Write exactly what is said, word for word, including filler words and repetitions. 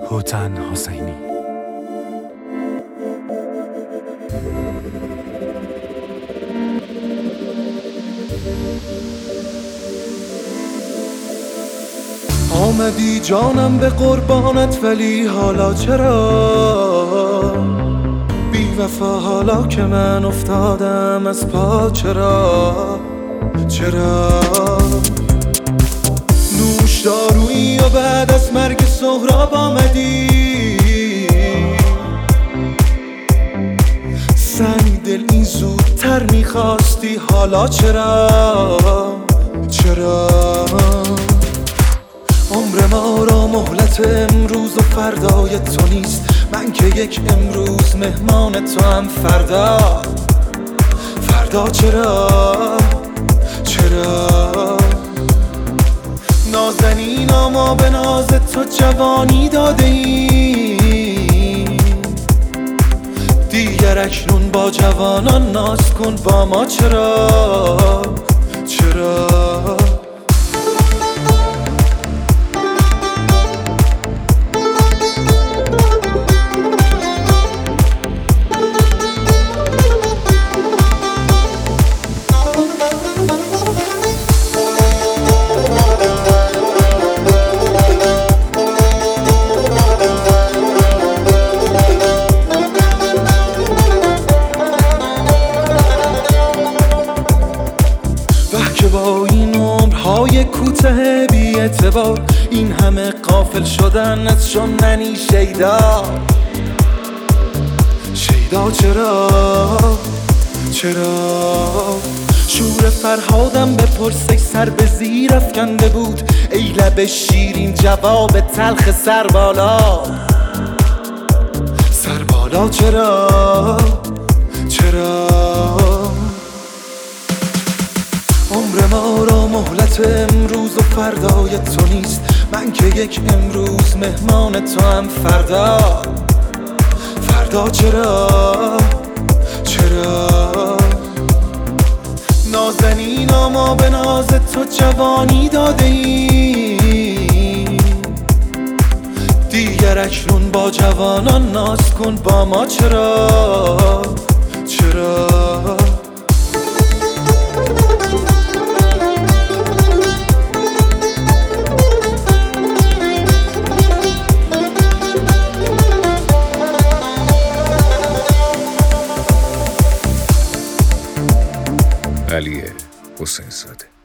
هوتن حسینی. آمدی جانم به قربانت، ولی حالا چرا بی وفا؟ حالا که من افتادم از پا چرا چرا نوش دارویی و بعد از مرگ سهراب آمدی سنگ دل این زودتر میخواستی، حالا چرا چرا عمر ما را مهلت امروز و فردای تو نیست، من که یک امروز مهمان تو هم فردا فردا چرا چرا نازنینا ما به ناز تو جوانی داده ایم، دیگر اکنون با جوانان ناز کن با ما چرا چرا که با این عمرهای کوته بی اعتبار این همه غافل شدن از شدنی شیدا شیدا چرا چرا شور فرهادم به پرسش سر به زیر افکنده بود، ای لب شیرین جواب تلخ سر بالا سر بالا چرا چرا عمر ما را مهلت امروز و فردای تو نیست، من که یک امروز مهمان تو هم فردا فردا چرا چرا نازنینا ما به ناز تو جوانی داده ایم، دیگر اکنون با جوانان ناز کن با ما چرا چرا علی حسین زاده.